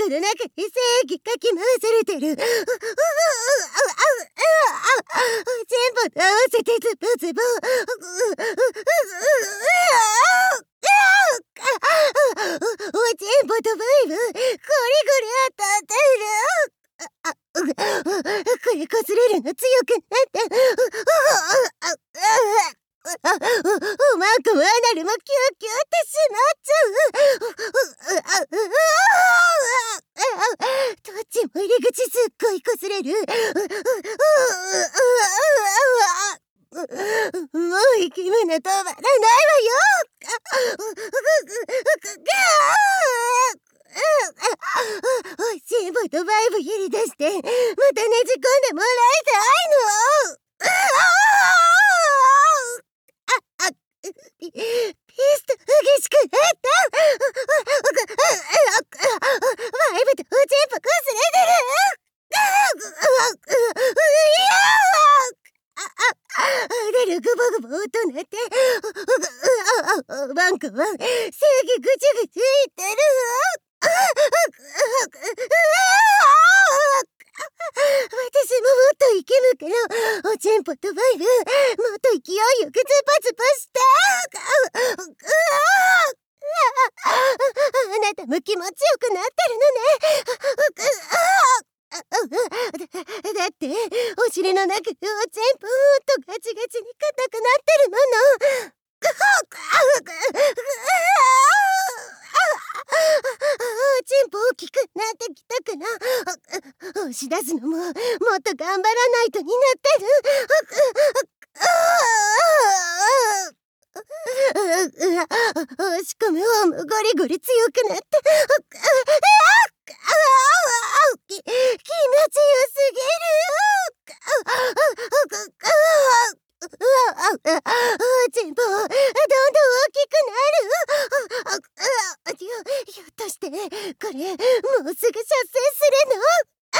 ルの中に精液かき回されてる。全部合わせてズボズボ。おちんぽとバイブ、ゴリゴリ当たってる。これこすれるの強くなって。おまんこもアナルもキューキューってしまっちゃう。どっちも入り口すっごいこすれる。もう息胸止まらないわよ。おしんぼとバイブ切り出してまたねじ込んでもらいたいの。ピスト激しくなった。バイブとおちんぽこすれてる。出るグボグボ音鳴って。ワンコは正義ぐちぐち言ってる。私ももっとイケるからおちんぽとバイブもっと勢いよくズパズパして。あなたも気持ちよくなってるのね。だってお尻の中でおちんぽとガチガチに硬くなってるもの。おちんぽ大きくなってきたから押し出すのももっと頑張らないとになってる。押し込む方もゴリゴリ強くなって。気持ちよすぎる。おちんぽどんどん大きくなる。ひょっとしてこれもうすぐ射精するの？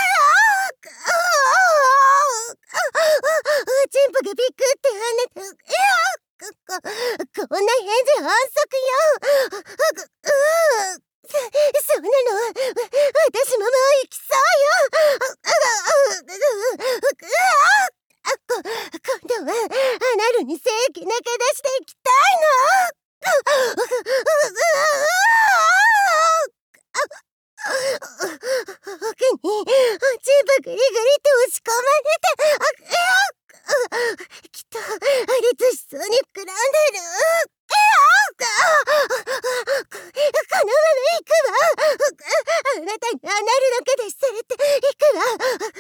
おちんぽがビクって跳ねた。こんな返事反則よ。そんなの私ももう行きそうよ。今度はアナルに精液中出していきたいの。奥におちんぽグリグリって押し込まれて。きっと破裂しそうに膨らんでる。このまま行くわ。あなたにアナルの毛出しされて行くわ。